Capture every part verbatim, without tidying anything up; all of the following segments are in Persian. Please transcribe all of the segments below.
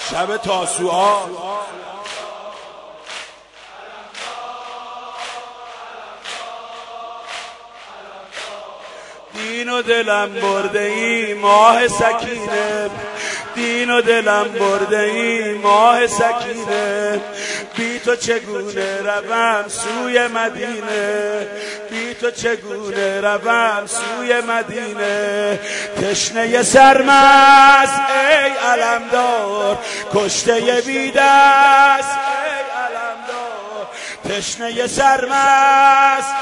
شب تاسوعا دین و دلم برده ای ماه سکینه، دین و دلم برده ای ماه سکینه، بی تو چگونه روم سوی مدینه، بی تو چگونه روم سوی مدینه. تشنه سرمست ای علمدار، کشته بی دست ای علمدار، تشنه سرمست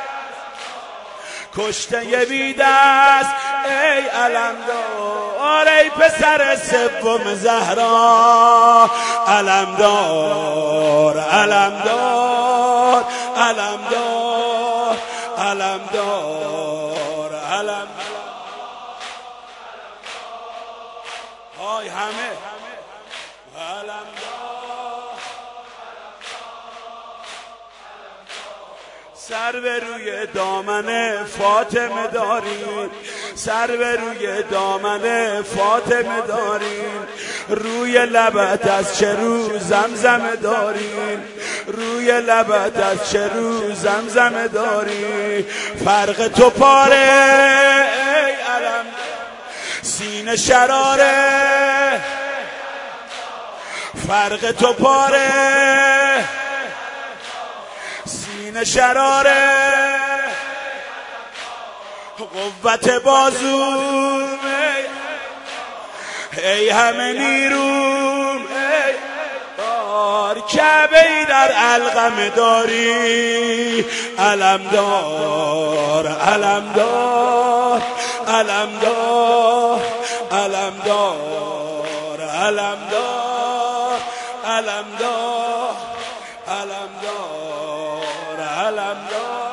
کشته بی دست ای علمدار، ای پسر سوم زهرا علمدار علمدار علمدار علمدار علمدار. های همه علمدار. سر به روی دامن فاطمه داریم، سر به روی دامن فاطمه داریم، روی لبت از چه رو زمزم داریم، روی لبت از چه رو زمزم داریم. فرق تو پاره ای علم سینه شراره، فرق تو پاره سینه شراره، قوت بازوم ای همه نیروم ای بار، کعبه ای در علقم داری علمدار علمدار علمدار علمدار علمدار علمدار علمدار علمدار.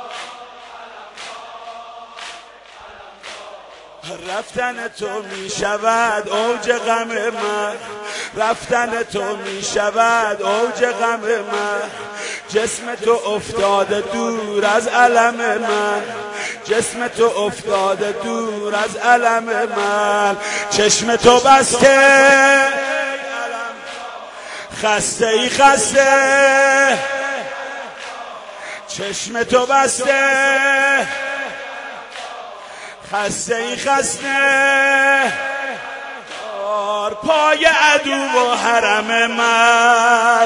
رفتن تو می شود اوج غم من، رفتن تو می شود اوج غم من، جسم تو افتاده دور از علم من، جسم تو افتاده دور از علم من. چشم تو بسته خسته ای خسته، چشم تو بسته خسته ای خسته، پای عدو و حرم من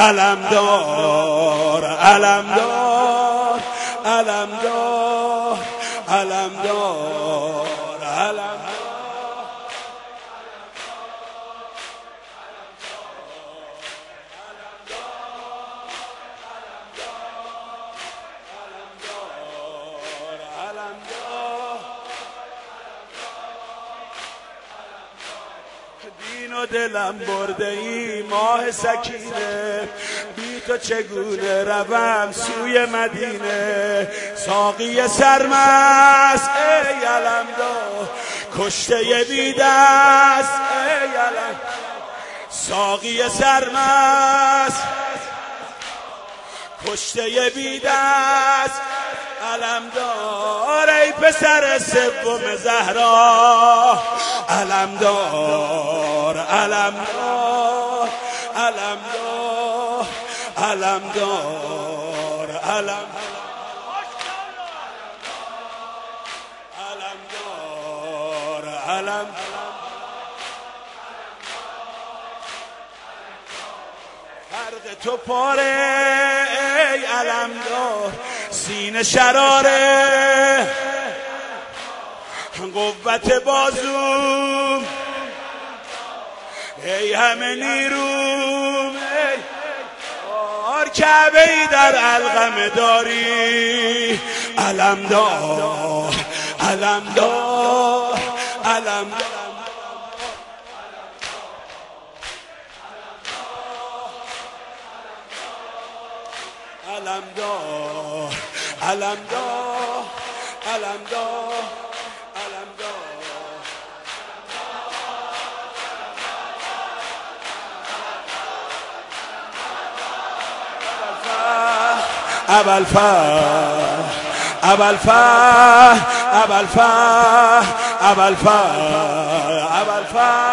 علمدار علمدار علمدار علمدار علمدار. دین و دلم برده ای ماه سکینه، بی تو چگونه روم سوی مدینه. ساقی سرمست ای علمدار، کشته بی دست ای علم، ساقی سرمست کشته بی دست علمدار، ای پسر سوم زهرا علمدار علمدار علمدار علمدار علمدار علمدار. فرق تو پاره ای علمدار سینه شراره، قوت بازوم ای همه نیروم ای بار، کعبه ای در علقم داری علمدار علمدار علمدار علمدار علمدار علمدار ابوالفضل ابوالفضل ابوالفضل ابوالفضل ابوالفضل